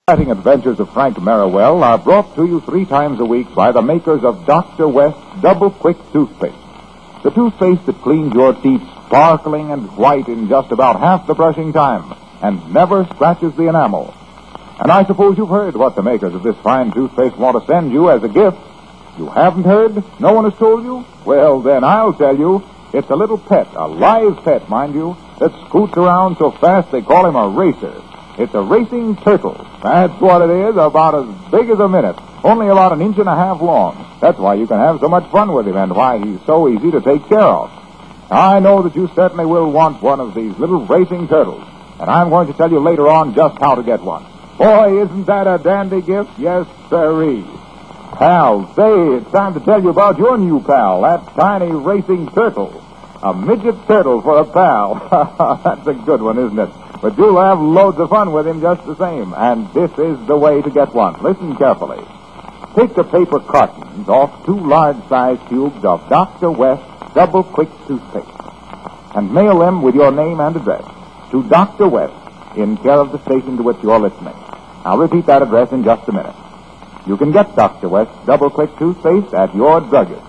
Exciting adventures of Frank Merriwell are brought to you 3 times a week by the makers of Dr. West Double Quick Toothpaste. The toothpaste that cleans your teeth sparkling and white in just about half the brushing time and never scratches the enamel. And I suppose you've heard what the makers of this fine toothpaste want to send you as a gift. You haven't heard? No one has told you? Well, then I'll tell you. It's a little pet, a live pet, mind you, that scoots around so fast they call him a racer. It's a racing turtle. That's what it is, about as big as a minute, only about 1.5 inches long. That's why you can have so much fun with him and why he's so easy to take care of. I know that you certainly will want one of these little racing turtles, and I'm going to tell you later on just how to get one. Boy, isn't that a dandy gift? Yes, sirree. Pal, say, it's time to tell you about your new pal, that tiny racing turtle. A midget turtle for a pal. That's a good one, isn't it? But you'll have loads of fun with him just the same, and this is the way to get one. Listen carefully. Take the paper cartons off 2 large-sized tubes of Dr. West Double Quick Toothpaste and mail them with your name and address to Dr. West in care of the station to which you're listening. I'll repeat that address in just a minute. You can get Dr. West Double Quick Toothpaste at your druggist.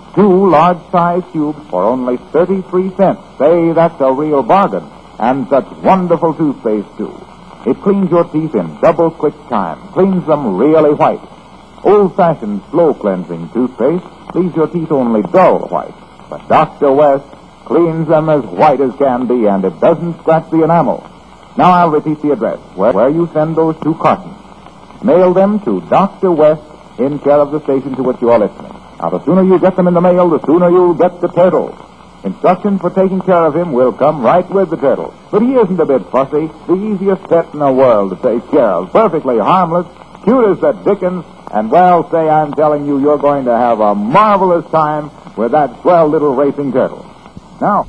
2 large-sized tubes for only 33 cents. Say, that's a real bargain. And such wonderful toothpaste, too. It cleans your teeth in double quick time. Cleans them really white. Old-fashioned, slow-cleansing toothpaste leaves your teeth only dull white. But Dr. West cleans them as white as can be, and it doesn't scratch the enamel. Now I'll repeat the address where you send those 2 cartons. Mail them to Dr. West in care of the station to which you are listening. Now, the sooner you get them in the mail, the sooner you'll get the turtle. Instructions for taking care of him will come right with the turtle. But he isn't a bit fussy. The easiest pet in the world to take care of. Perfectly harmless, cute as the dickens, and, well, say, I'm telling you, you're going to have a marvelous time with that swell little racing turtle. Now...